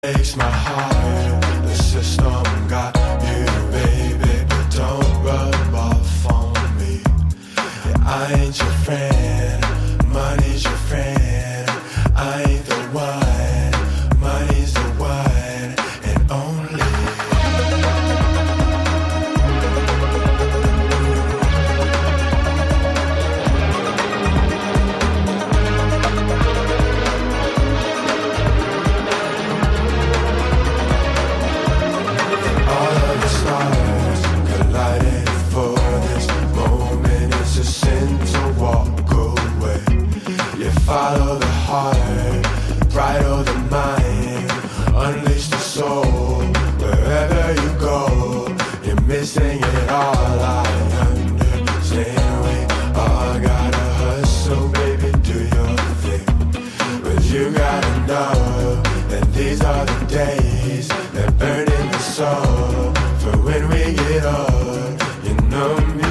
Breaks my heart, the system got you, baby, but don't rub off on me. Yeah, I ain't your friend, money's your friend. I ain't the one, money's the one and only. Follow the heart, bridle the mind, unleash the soul. Wherever you go, you're missing it all. I understand we all gotta hustle, baby, do your thing. But you gotta know that these are the days that burn in the soul. For when we get old, you know me.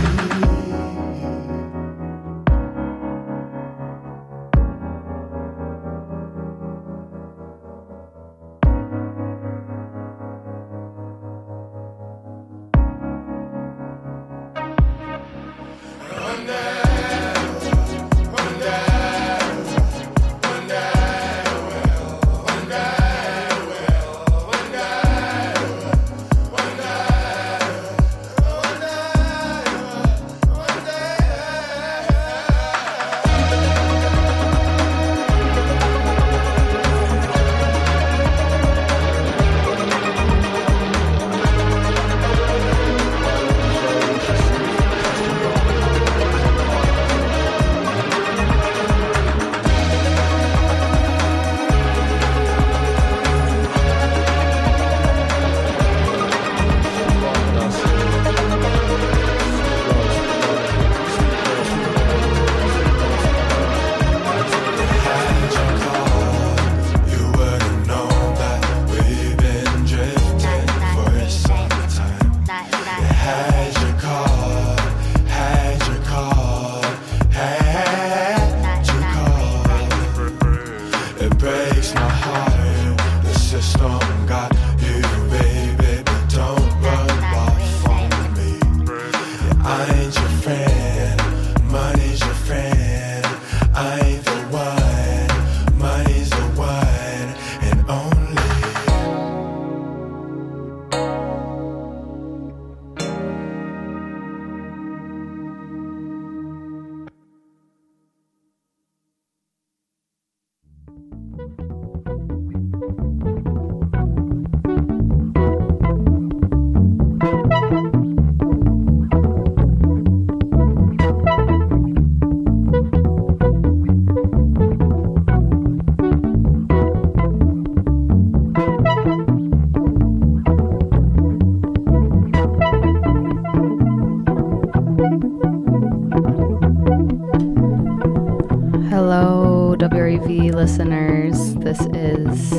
Listeners, this is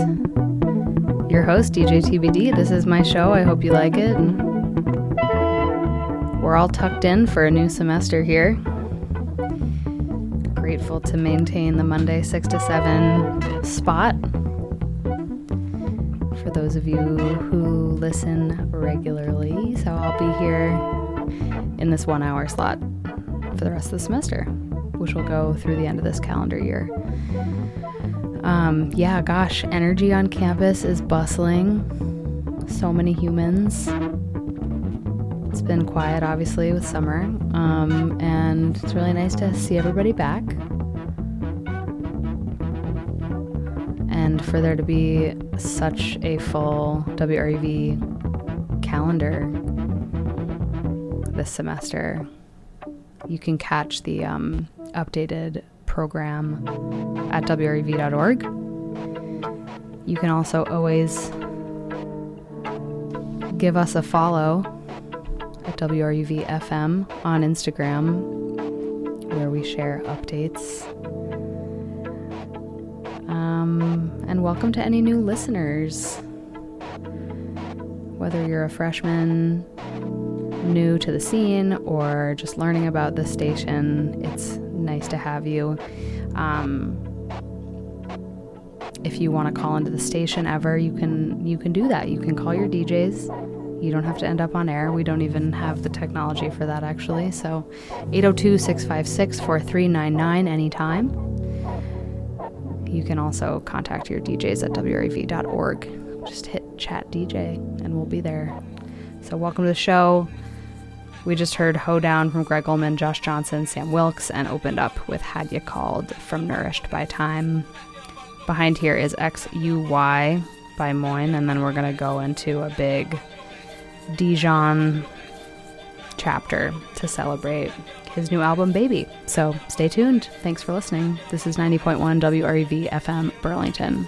your host, DJ TBD. This is my show. I hope you like it. We're all tucked in for a new semester here. Grateful to maintain the Monday 6 to 7 spot. For those of you who listen regularly, so I'll be here in this 1 hour slot for the rest of the semester, which will go through the end of this calendar year. Energy on campus is bustling. So many humans. It's been quiet, obviously, with summer. And it's really nice to see everybody back. And for there to be such a full WRUV calendar this semester, you can catch the updated program at WRUV.org. You can also always give us a follow at WRUV FM on Instagram, where we share updates. And welcome to any new listeners. Whether you're a freshman, new to the scene, or just learning about this station, it's nice to have you. if you want to call into the station ever, you can do that. You can call your DJs. You don't have to end up on air. We don't even have the technology for that, actually. So 802-656-4399 anytime. You can also contact your DJs at wrev.org. Just hit chat DJ and we'll be there. So welcome to the show. We just heard Hoedown from Greg Ullman, Josh Johnson, Sam Wilkes, and opened up with Had Ya Called from Nourished by Time. Behind here is XUY by Moyne, and then we're going to go into a big Dijon chapter to celebrate his new album, Baby. So stay tuned. Thanks for listening. This is 90.1 WREV FM Burlington.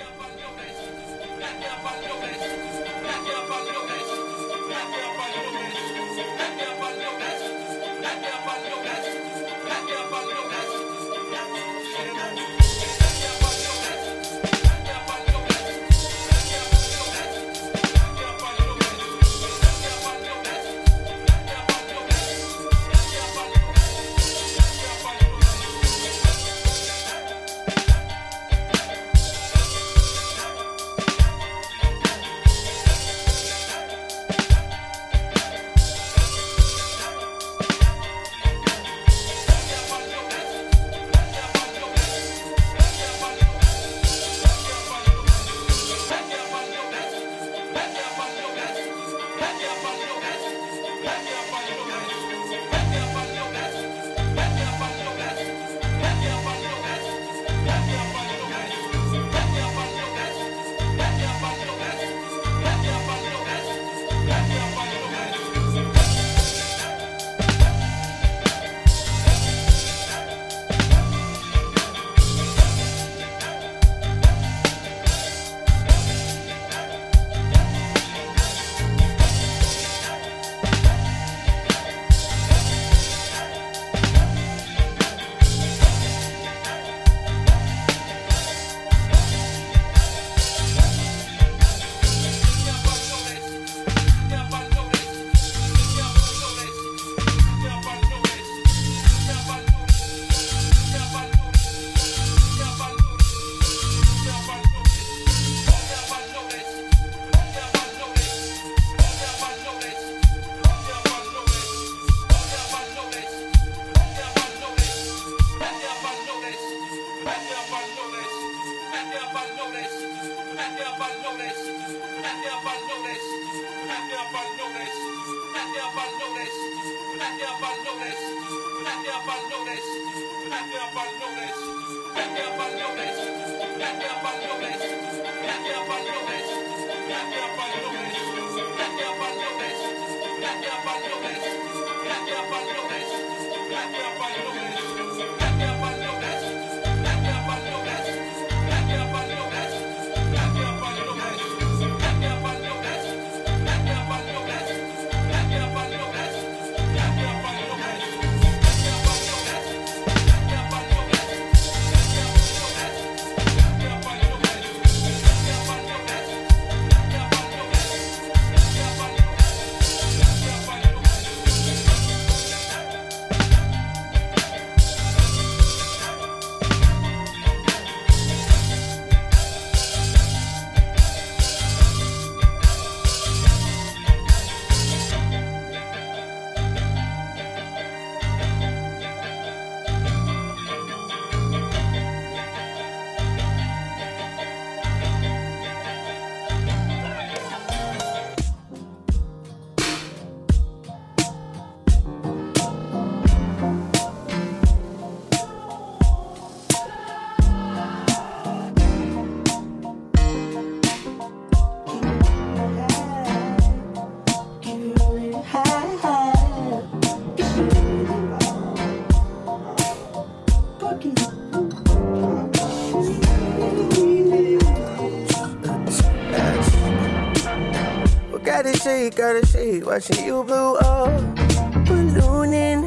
Gotta see, watching you blow up, ballooning,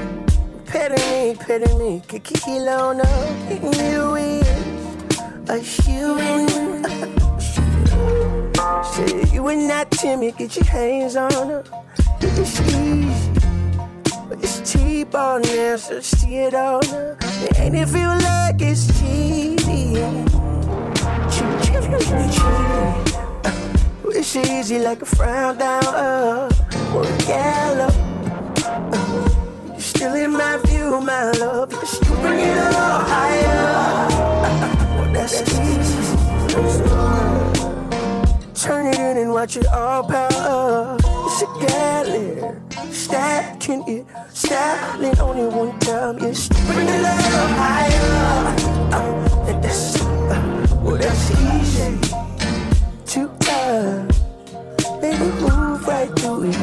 petting me, kick your heel on up, hitting you with a shoe-in. Say you ain't not timid, get your hands on her, it's easy, but it's T-ball now, so see it on her, and ain't it feel like it's cheating? It's easy like a frown down up or a gallow. You're still in my view, my love. You still bring it a little higher. Well, that's easy. Turn it in and watch it all power up. It's a gallery. Stacking it, styling only one time. You still bring it a little higher. And that's, well, that's easy. Too hard. Baby, move right through it.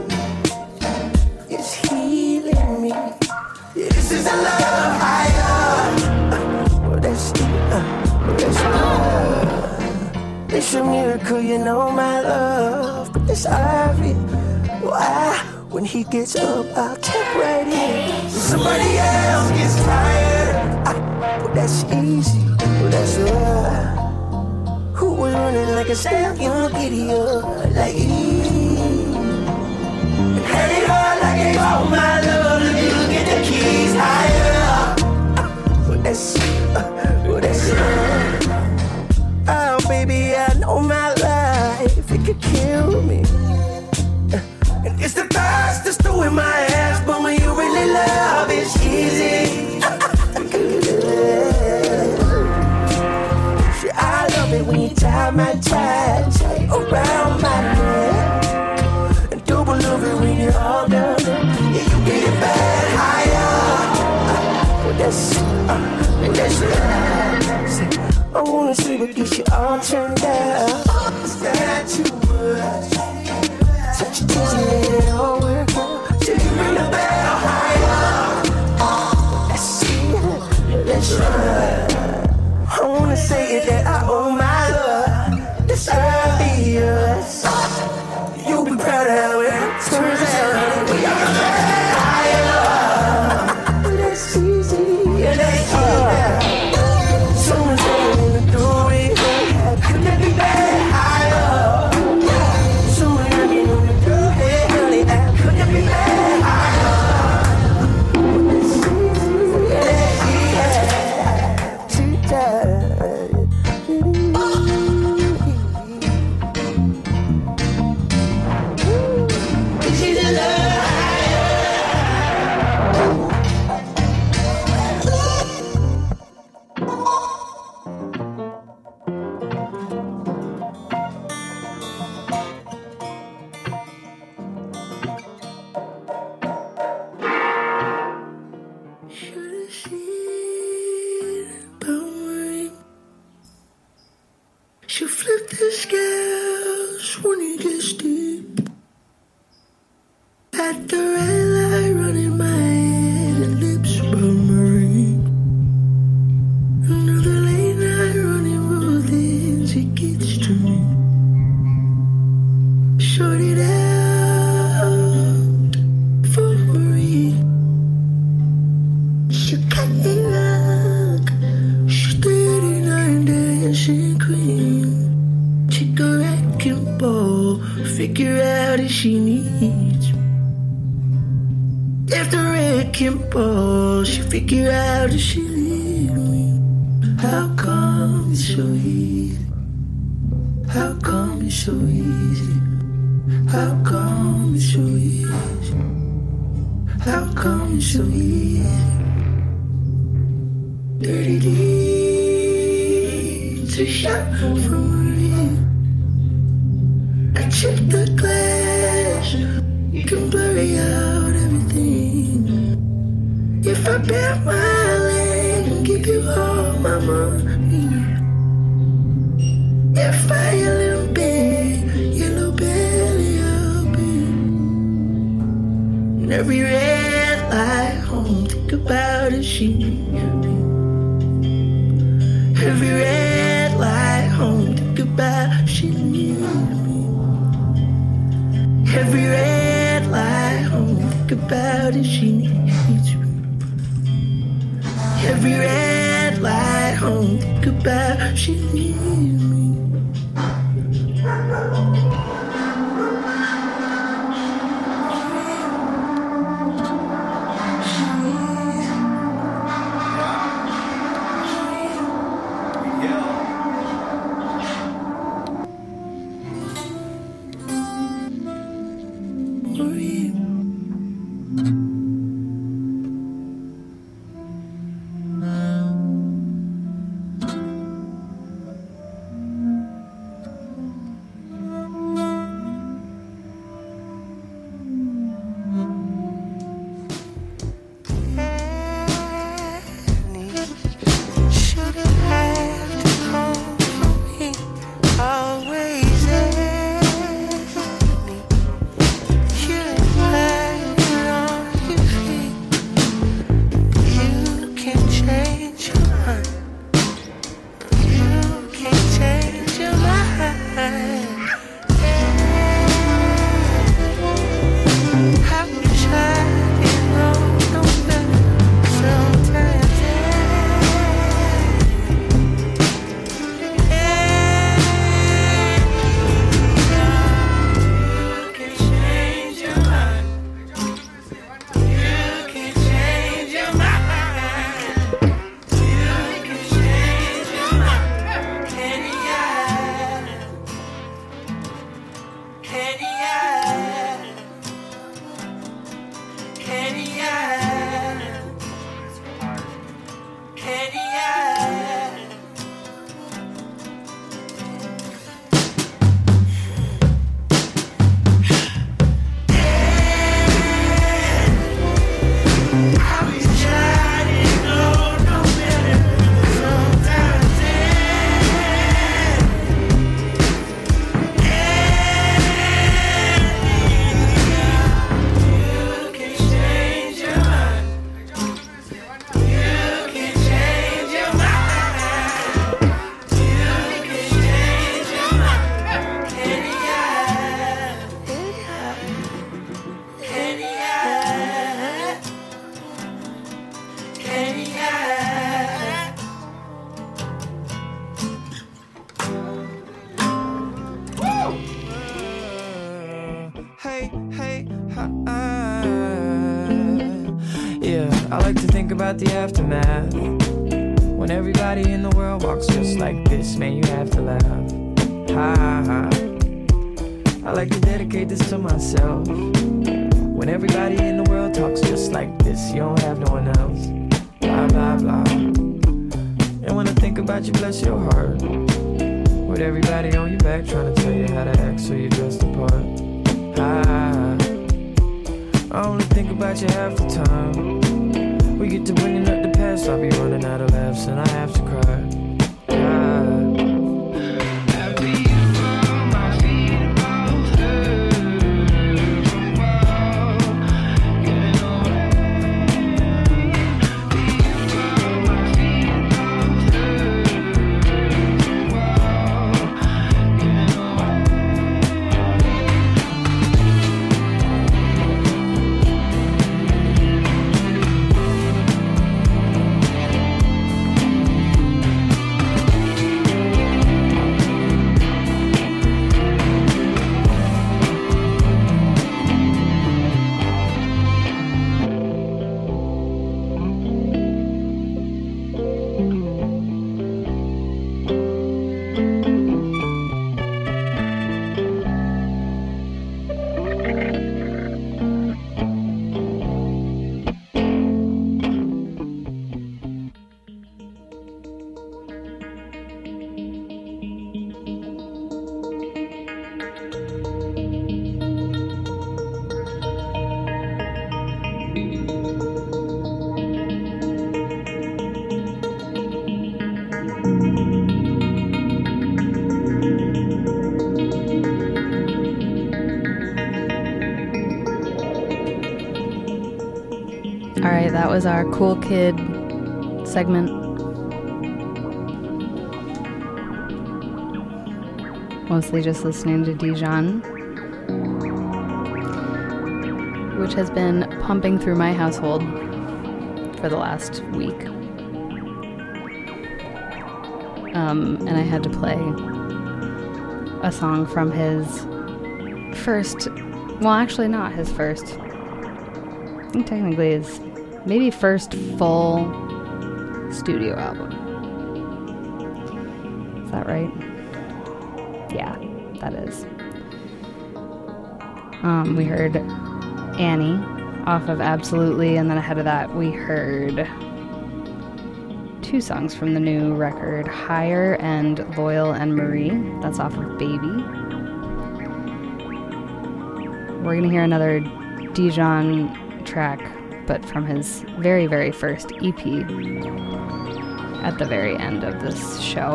It's healing me. Yeah, this is a love higher. Well, that's it's a miracle, you know my love. But it's obvious. Why? When he gets up, I'll tap right in. Somebody else gets tired. Well, that's easy. Well, that's right. Who was running like a stallion, giddy up like and had it all like it all my love. Look at the keys higher. Well, that's oh, baby, I know my life, it could kill me. And it's the thirst that's doing my ass, but when you really love, it's easy. I love it when you tie my tie tight around my neck. And double love it when you're all done. Yeah, you get it back higher. Well, that's I wanna see what gets you all turned out. Is that too much? Touch your tears and let it all work out. Till you bring the bell higher. That's right. I wanna say it that I owe my love. It's obvious. You'll be proud of how it turns out. We are higher. That's easy. Yeah, that's hard. Someone's gonna do it. Could that be bad? Higher. Someone's gonna do it. Honey, could that be bad? Higher. That's easy. Yeah, too tired. She flipped the scales when it gets deep. At the red light running my head and lips murmuring. Another late night running road things it gets to me. Short it out for Marie. She got me rock. She's 39 dancing queen. Take a wrecking ball, figure out if she needs me. After wrecking ball, she figure out if she needs me. How come it's so easy? How come it's so easy? How come it's so easy? How come it's so easy? Dirty deeds, a shot from Marie. I check the glass, you can blurry out everything. If I bend my leg and give you all my money. If I yell big, yellow belly I'll be. And every red light home, think about if she needs me. Every red light home, think about if she needs me. Every red light home, think about if she needs me. Every red light home, think about if she needs me. Yeah, I like to think about the aftermath. When everybody in the world walks just like this, man, you have to laugh. I like to dedicate this to myself. When everybody in the world talks just like this, you don't have no one else. Blah, blah, blah. And when I think about you, bless your heart. With everybody on your back trying to tell you how to act so you dress the part. I only think about you half the time. We get to bringing up the past, I'll be running out of laughs and I have to cry. Alright, that was our Cool Kid segment. Mostly just listening to Dijon, which has been pumping through my household for the last week. And I had to play a song from his first, well, actually not his first, I think technically his maybe first full studio album. Is that right? Yeah, that is. We heard Annie off of Absolutely, and then ahead of that we heard two songs from the new record, Higher and Loyal and Marie. That's off of Baby. We're gonna hear another Dijon track, but from his very, very first EP at the very end of this show.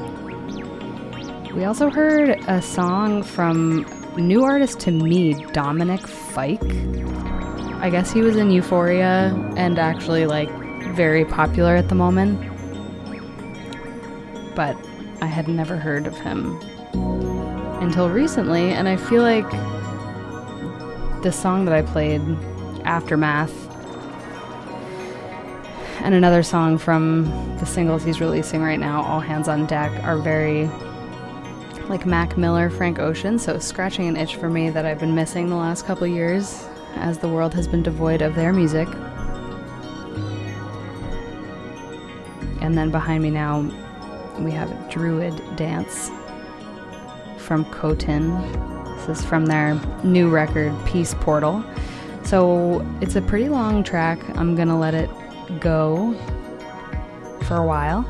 We also heard a song from new artist to me, Dominic Fike. I guess he was in Euphoria and actually like very popular at the moment, but I had never heard of him until recently, and I feel like the song that I played, Aftermath, and another song from the singles he's releasing right now, All Hands on Deck, are very like Mac Miller, Frank Ocean, so scratching an itch for me that I've been missing the last couple years as the world has been devoid of their music. And then behind me now we have Druid Dance from Cotin. This is from their new record, Peace Portal. So it's a pretty long track. I'm gonna let it go for a while.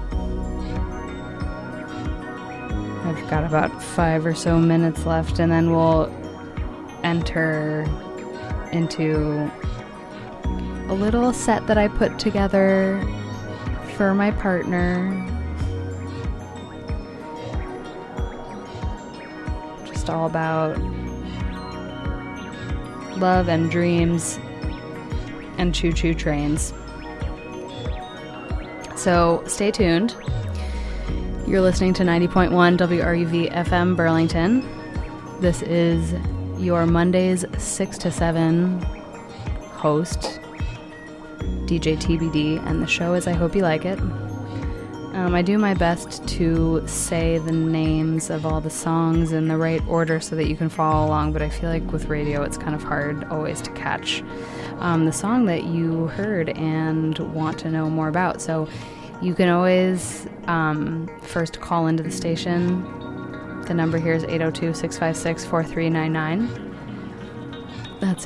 I've got about 5 or so minutes left, and then we'll enter into a little set that I put together for my partner. Just all about love and dreams and choo-choo trains. So stay tuned. You're listening to 90.1 WRUV FM Burlington. This is your Mondays 6 to 7 host, DJ TBD, and the show is I Hope You Like It. I do my best to say the names of all the songs in the right order so that you can follow along, but I feel like with radio it's kind of hard always to catch the song that you heard and want to know more about. So you can always first call into the station. The number here is 802-656-4399. That's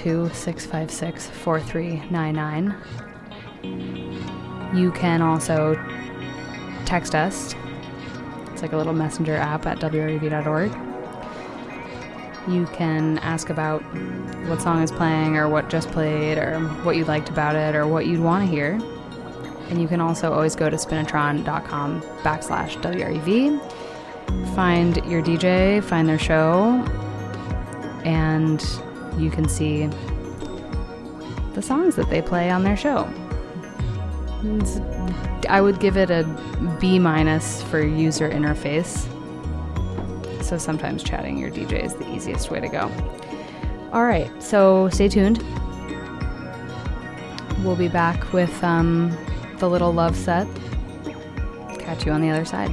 802-656-4399. You can also text us. It's like a little messenger app at wrev.org. You can ask about what song is playing or what just played or what you liked about it or what you'd want to hear. And you can also always go to spinatron.com/WREV, find your DJ, find their show, and you can see the songs that they play on their show. I would give it a B- for user interface. So sometimes chatting your DJ is the easiest way to go. All right, so stay tuned. We'll be back with the little love set. Catch you on the other side.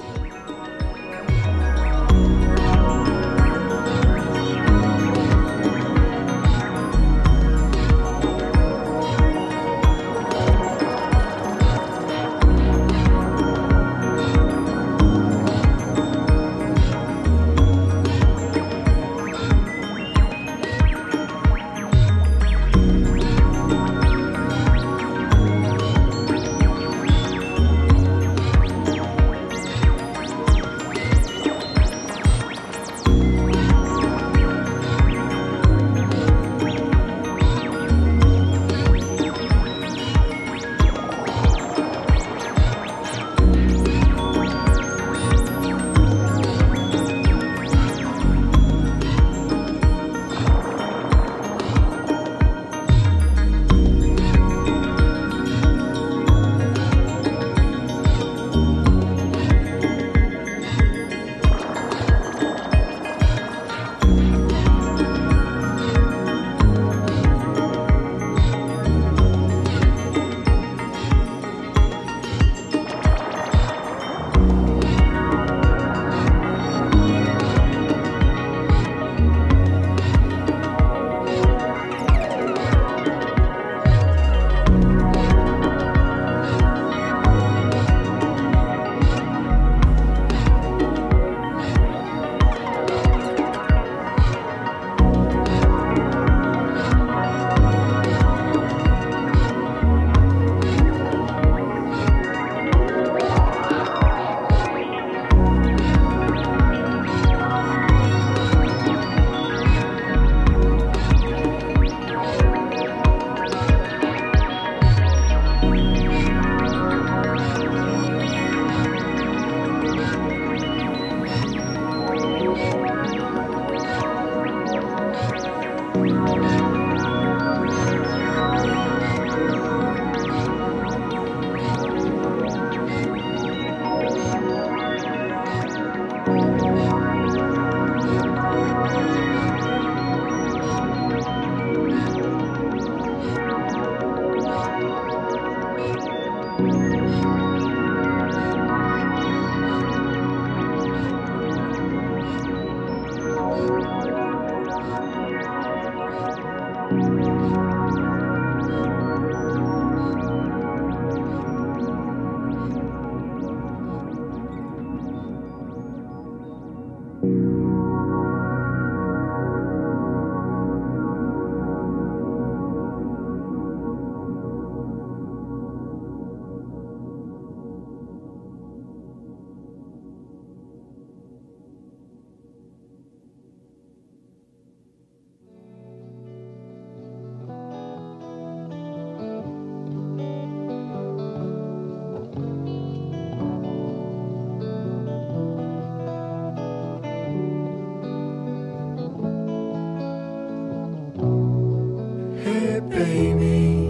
baby,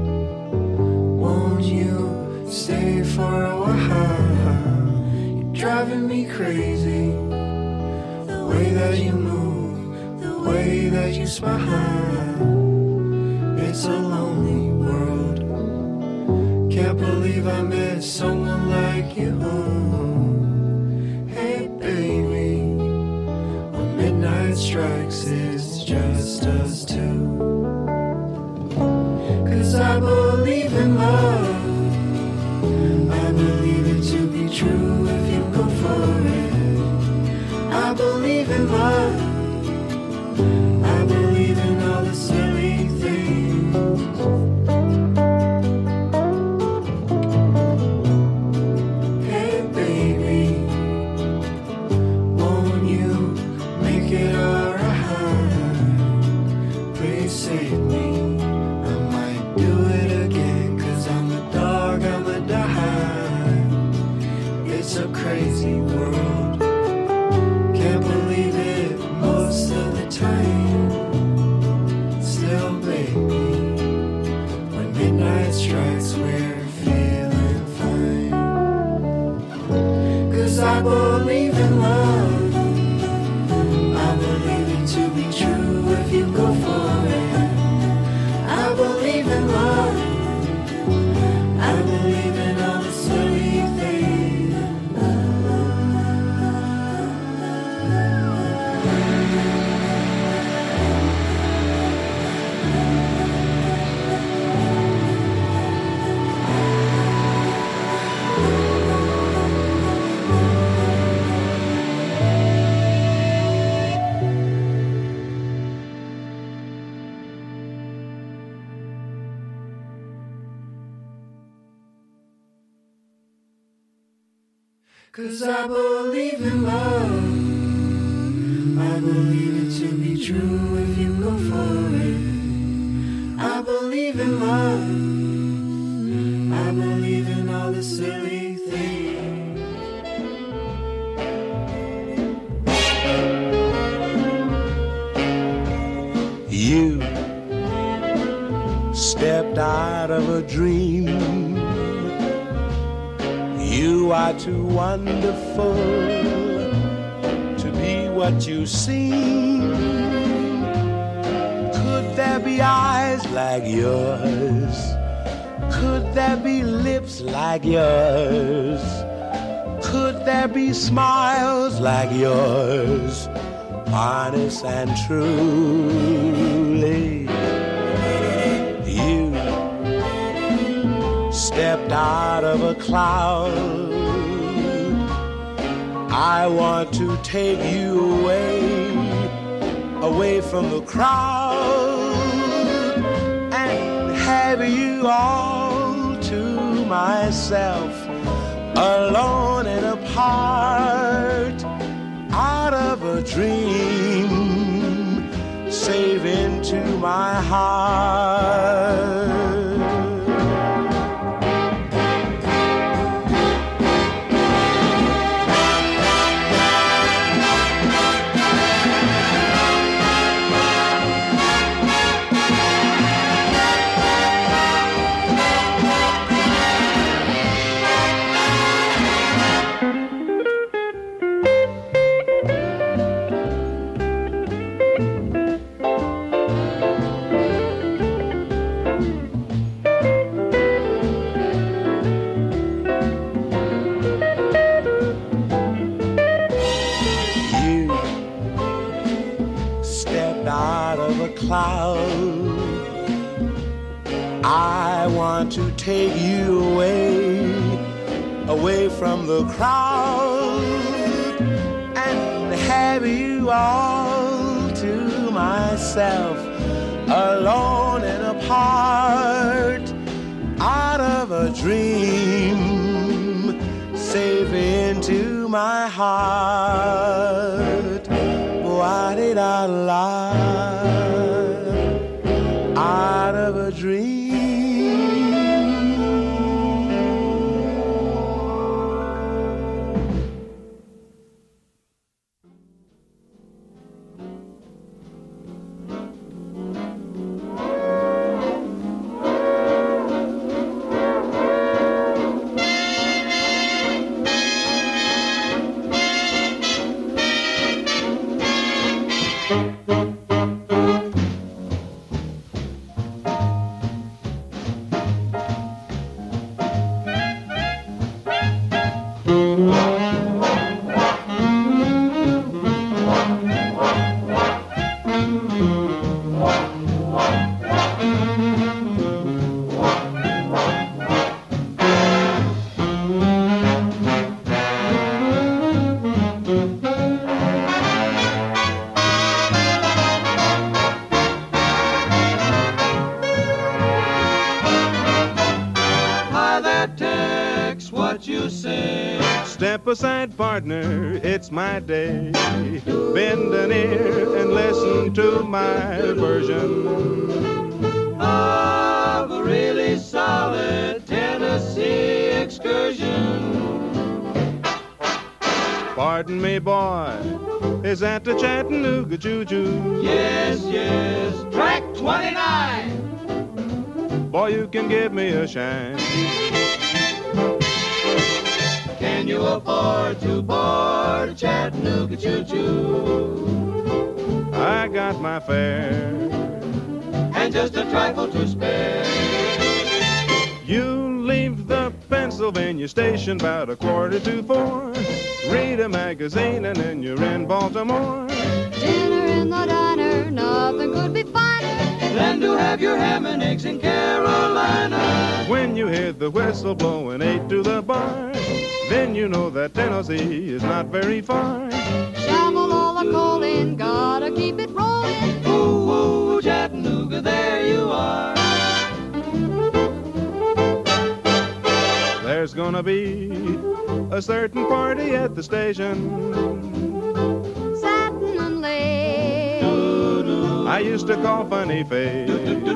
won't you stay for a while? You're driving me crazy, the way that you move, the way that you smile. It's a lonely world, Can't believe I met someone like you. Hey baby, when midnight strikes it's just us two. 'Cause I believe in love, I believe it to be true if you go for it. I believe in love, I believe in all the silly things. Hey baby, won't you make it alright? Please save me, I might do it again. 'Cause I'm a dog, I'm a die. It's a crazy world, can't believe it most of the time. Still baby, when midnight strikes we're feeling fine. 'Cause I believe in love, I believe it to be true if you go for it. I believe in love, I believe in all the silly things. Cause I believe in love, I believe it to be true if you go for it. I believe in love, I believe in all the silly things. You stepped out of a dream. You are too wonderful to be what you seem. Could there be eyes like yours? Could there be lips like yours? Could there be smiles like yours? Honest and truly, you stepped out of a cloud. I want to take you away from the crowd, and have you all to myself, alone and apart, out of a dream, safe into my heart. Cloud. I want to take you away from the crowd, and have you all to myself, alone and apart, out of a dream, safe into my heart. Why did I lie? Out of a dream. aside, partner, it's my day. Bend an ear and listen to my version of a really solid Tennessee excursion. Pardon me, boy, is that the Chattanooga Choo-Choo? Yes, yes, track 29. Boy, you can give me a shine. Can you afford to board a Chattanooga choo-choo? I got my fare and just a trifle to spare. You leave the Pennsylvania station about 3:45. Read a magazine and then you're in Baltimore. Dinner in the diner, nothing could be finer than to have your ham and eggs in Carolina. When you hear the whistle blowing 8 to the bar, then you know that Tennessee is not very far. Shovel all the coal in, gotta keep it rolling. Ooh, ooh, Chattanooga, there you are. There's gonna be a certain party at the station. Satin and lace. I used to call Funny Face.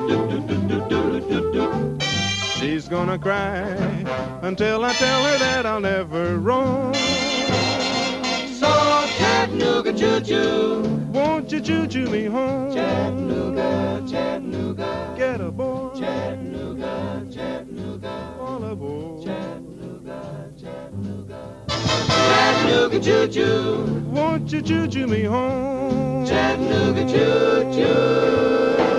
She's gonna cry until I tell her that I'll never roam. So Chattanooga choo-choo, won't you choo-choo me home? Chattanooga, Chattanooga, get aboard. Chattanooga, Chattanooga, all aboard. Chattanooga, Chattanooga, Chattanooga choo-choo, won't you choo-choo me home? Chattanooga choo-choo.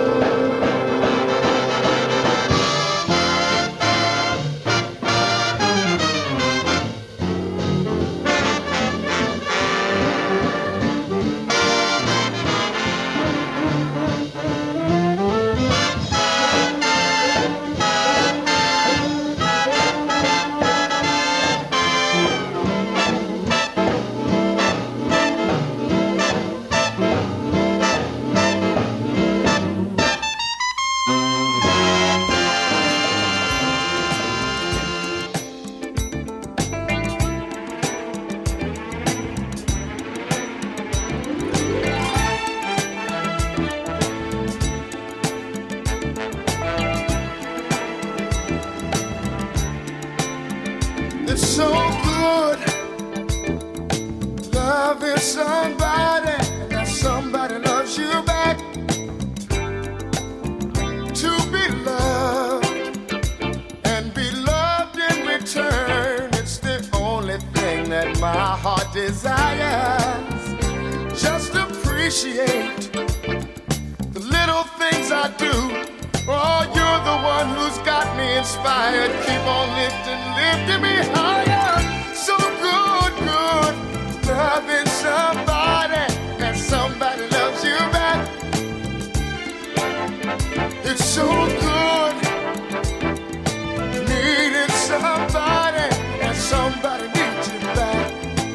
It's so good loving somebody, and that somebody loves you back. To be loved and be loved in return, it's the only thing that my heart desires. Just appreciate the little things I do. Oh, you're the one who's got me inspired. Keep on lifting me higher. So good, good, loving somebody, and somebody loves you back. It's so good, needing somebody, and somebody needs you back.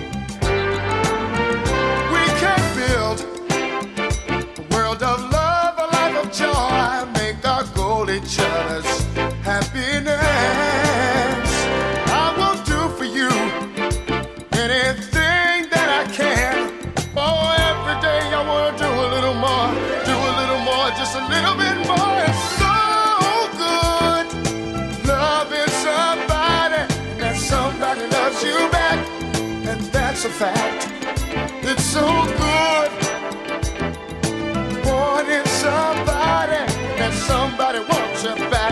We can build a world of love, a life of joy, make our goal each other's happiness. I will do for you anything that I can. Oh, every day I want to do a little more, just a little bit more. It's so good loving somebody, and somebody loves you back, and that's a fact. It's so good wanting somebody, and somebody wants you back.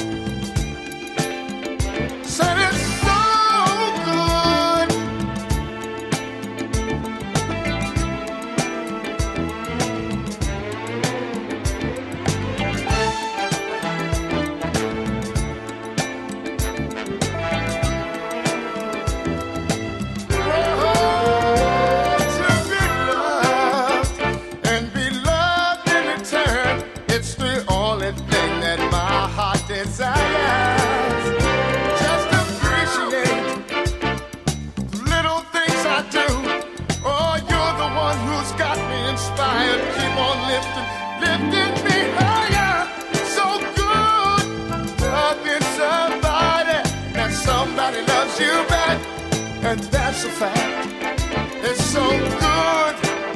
Said it's so good. To be loved and be loved in return, it's the only thing that my heart desires. Just appreciate the little things I do. Oh, you're the one who's got me inspired. Keep on lifting me higher. So good loving somebody, and somebody loves you back, and that's a fact. It's so good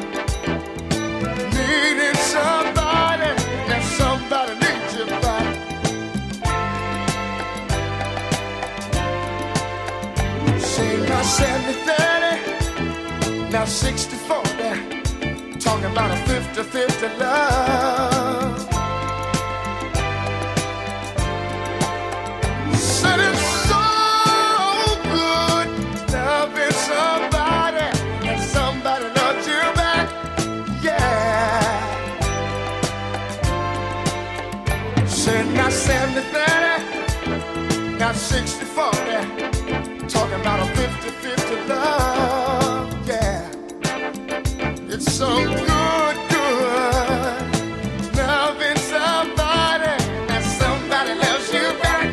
needing somebody, and somebody needs you back. Say now 70-30, now 60-40, talking about a 50-50 love. Said it's so good loving somebody and somebody loves you back. Yeah. Said not 70-30, not 60-40, talking about a 50-50 love. Yeah. It's so good, good loving somebody and somebody loves you back.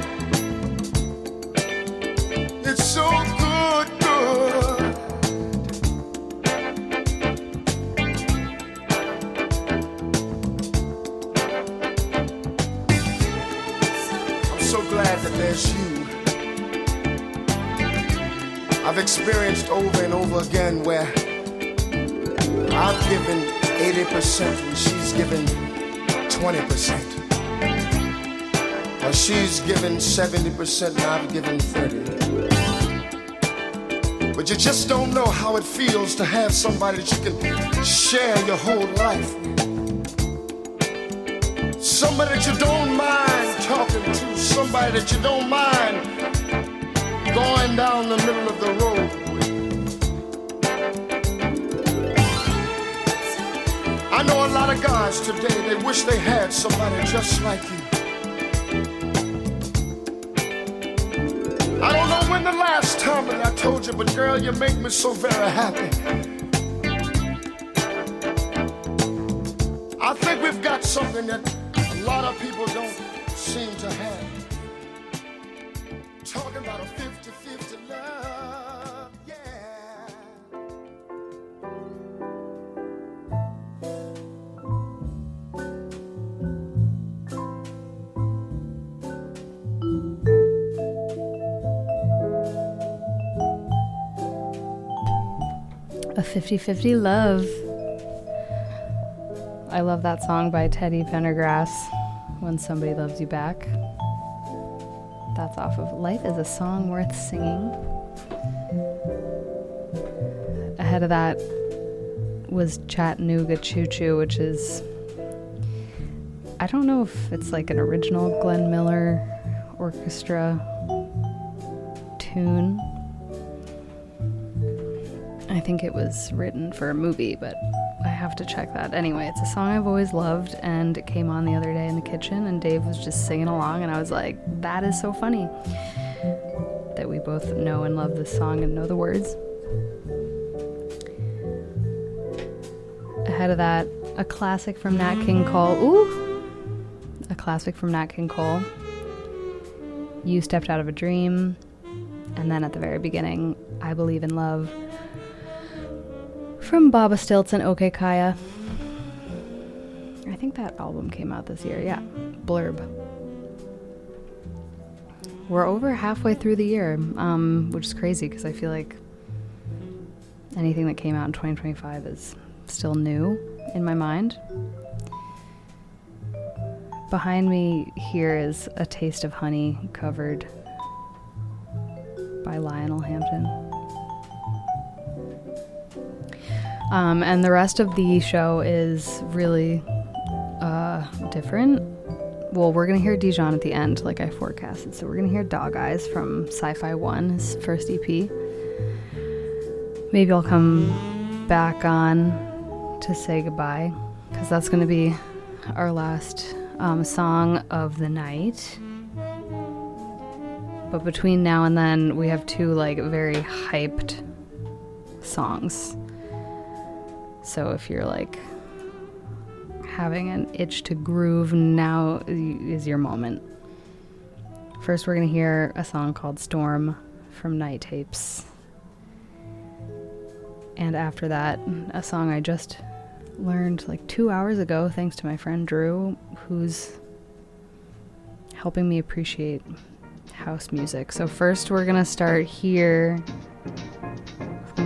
It's so good, good. I'm so glad that there's you. I've experienced over and over again where I've given 80% and she's given 20%. Or she's given 70% and I've given 30%. But you just don't know how it feels to have somebody that you can share your whole life with. Somebody that you don't mind talking to, somebody that you don't mind going down the middle of the road with. I know a lot of guys today, they wish they had somebody just like you. I don't know when the last time that I told you, but girl, you make me so very happy. I think we've got something that a lot of people don't seem to have. Talking about a 50-50 love, yeah. A 50-50 love. I love that song by Teddy Pendergrass, When Somebody Loves You Back. That's off of Life is a Song Worth Singing. Ahead of that was Chattanooga Choo Choo, which is, I don't know if it's like an original Glenn Miller orchestra tune. I think it was written for a movie, but I have to check that. Anyway, it's a song I've always loved, and it came on the other day in the kitchen, and Dave was just singing along, and I was like, that is so funny that we both know and love this song and know the words. Ahead of that, a classic from Nat King Cole. Ooh! A classic from Nat King Cole. You Stepped Out of a Dream. And then at the very beginning, I Believe in Love. From Baba Stilts and OK Kaya. I think that album came out this year. Yeah, Blurb. We're over halfway through the year, which is crazy because I feel like anything that came out in 2025 is still new in my mind. Behind me here is A Taste of Honey, covered by Lionel Hampton. And the rest of the show is really different. Well, we're going to hear Dijon at the end, like I forecasted. So we're going to hear Dog Eyes from Sci-Fi 1, his first EP. Maybe I'll come back on to say goodbye, because that's going to be our last song of the night. But between now and then, we have two like very hyped songs. So if you're like having an itch to groove, now is your moment. First, we're going to hear a song called Storm from Night Tapes. And after that, a song I just learned like 2 hours ago, thanks to my friend Drew, who's helping me appreciate house music. So first, we're going to start here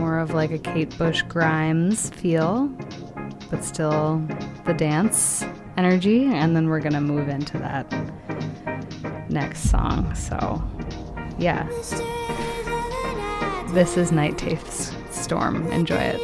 more of like a Kate Bush Grimes feel, but still the dance energy. And then we're gonna move into that next song. So yeah, this is Night Taste Storm. Enjoy it.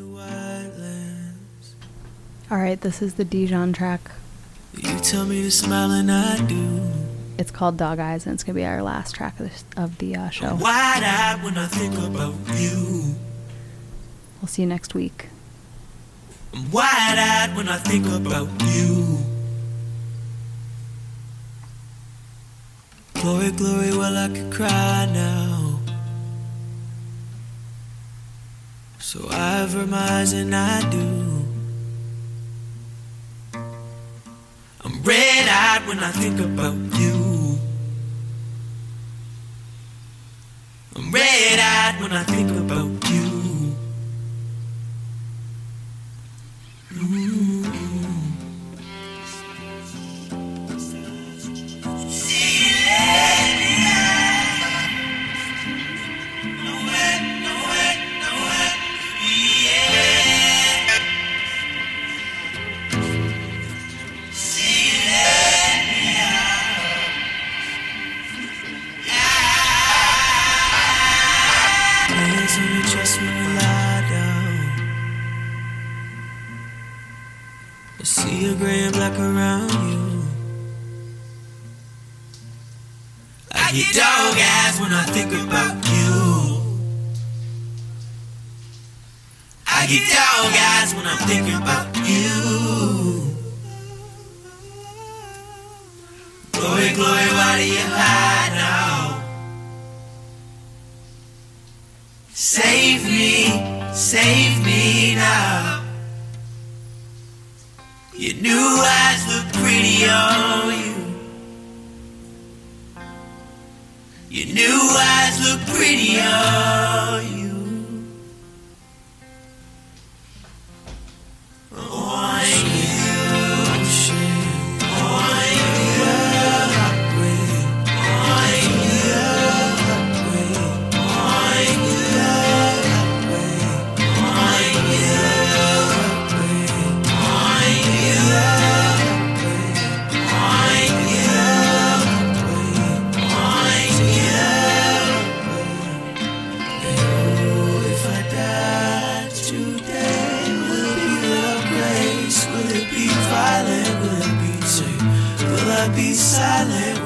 All right, this is the Dijon track. You tell me to smile and I do. It's called Dog Eyes, and it's going to be our last track of the show. Wide-eyed when I think about you. We'll see you next week. I'm wide-eyed when I think about you. Glory, glory, well I could cry now. So I avert my eyes and I do. I'm red-eyed when I think about you. I'm red-eyed when I think about you. Gray and black around you. I get dog eyes when I think about you. I get dog eyes when I'm thinking about you. Glory, glory, why do you hide now? Save me now. Your new eyes look pretty on you. Your new eyes look pretty on you. On you. On you. Be silent.